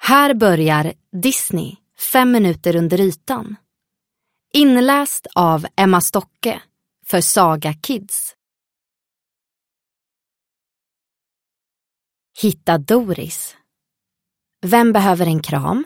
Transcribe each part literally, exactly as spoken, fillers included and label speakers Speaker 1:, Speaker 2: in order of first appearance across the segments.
Speaker 1: Här börjar Disney, fem minuter under ytan. Inläst av Emma Stocke för Saga Kids. Hitta Doris. Vem behöver en kram?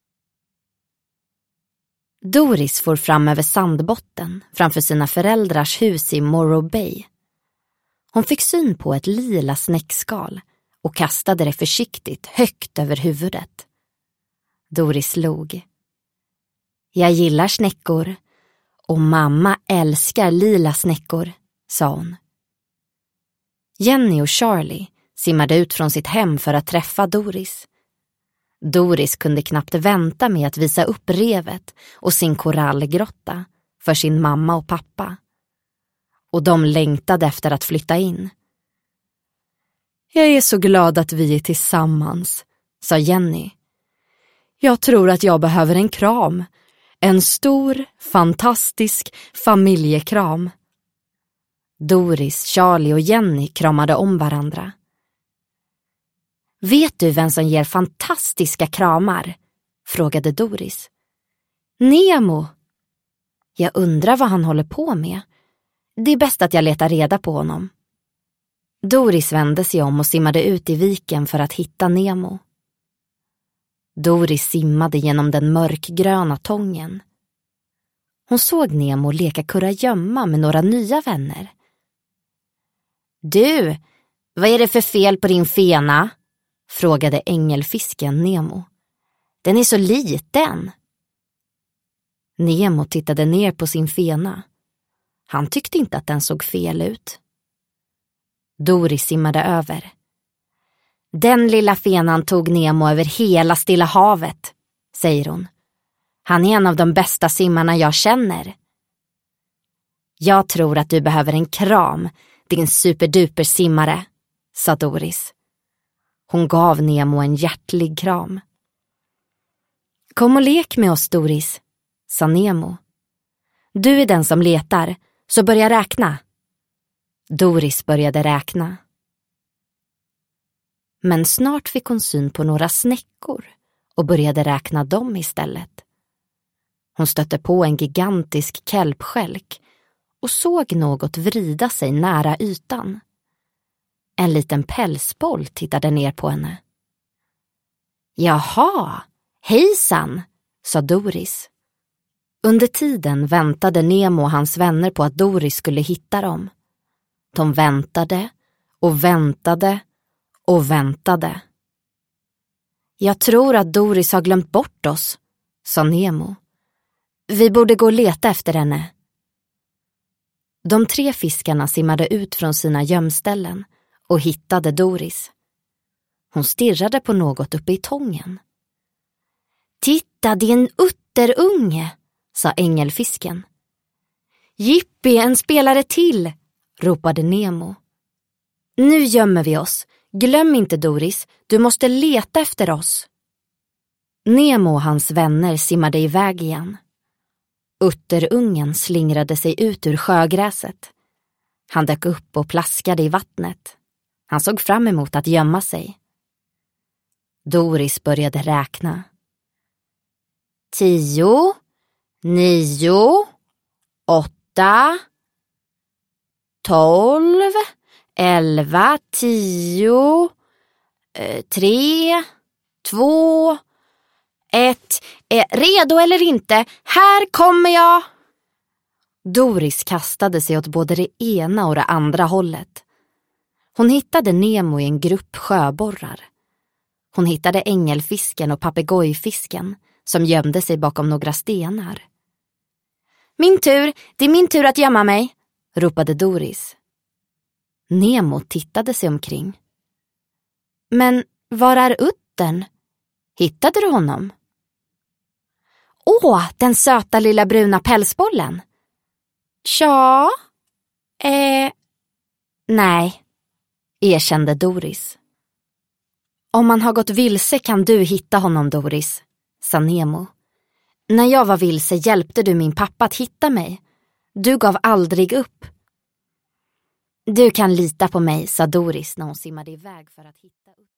Speaker 1: Doris for fram över sandbotten framför sina föräldrars hus i Morro Bay. Hon fick syn på ett lila snäckskal och kastade det försiktigt högt över huvudet. Doris log. Jag gillar snäckor och mamma älskar lila snäckor, sa hon. Jenny och Charlie simmade ut från sitt hem för att träffa Doris. Doris kunde knappt vänta med att visa upp revet och sin korallgrotta för sin mamma och pappa. Och de längtade efter att flytta in. Jag är så glad att vi är tillsammans, sa Jenny. Jag tror att jag behöver en kram. En stor, fantastisk familjekram. Doris, Charlie och Jenny kramade om varandra. Vet du vem som ger fantastiska kramar? Frågade Doris. Nemo. Jag undrar vad han håller på med. Det är bäst att jag letar reda på honom. Doris vände sig om och simmade ut i viken för att hitta Nemo. Doris simmade genom den mörkgröna tången. Hon såg Nemo leka kurragömma med några nya vänner. Du, vad är det för fel på din fena? Frågade ängelfisken Nemo. Den är så liten. Nemo tittade ner på sin fena. Han tyckte inte att den såg fel ut. Doris simmade över. Den lilla fenan tog Nemo över hela Stilla havet, säger hon. Han är en av de bästa simmarna jag känner. Jag tror att du behöver en kram, din superduper simmare, sa Doris. Hon gav Nemo en hjärtlig kram. Kom och lek med oss, Doris, sa Nemo. Du är den som letar, så börja räkna. Doris började räkna. Men snart fick hon syn på några snäckor och började räkna dem istället. Hon stötte på en gigantisk kelpskälk och såg något vrida sig nära ytan. En liten pälsboll tittade ner på henne. Jaha, hejsan, sa Doris. Under tiden väntade Nemo och hans vänner på att Doris skulle hitta dem. De väntade och väntade och väntade. Jag tror att Doris har glömt bort oss, sa Nemo. Vi borde gå och leta efter henne. De tre fiskarna simmade ut från sina gömställen och hittade Doris. Hon stirrade på något uppe i tången. Titta, det är en utterunge, sa ängelfisken. Jippi, en spelare till, ropade Nemo. Nu gömmer vi oss. Glöm inte, Doris, du måste leta efter oss. Nemo och hans vänner simmade iväg igen. Utterungen slingrade sig ut ur sjögräset. Han dök upp och plaskade i vattnet. Han såg fram emot att gömma sig. Doris började räkna. Tio, nio, åtta, tolv, elva, tio, tre, två, ett. Är redo eller inte? Här kommer jag! Doris kastade sig åt både det ena och det andra hållet. Hon hittade Nemo i en grupp sjöborrar. Hon hittade ängelfisken och papegojfisken som gömde sig bakom några stenar. Min tur, det är min tur att gömma mig, ropade Doris. Nemo tittade sig omkring. Men var är uttern? Hittade du honom? Åh, den söta lilla bruna pälsbollen. Tja, eh, nej, erkände Doris. Om man har gått vilse kan du hitta honom, Doris, sa Nemo. När jag var vilse hjälpte du min pappa att hitta mig. Du gav aldrig upp. Du kan lita på mig, sa Doris när hon simmade iväg för att hitta upp.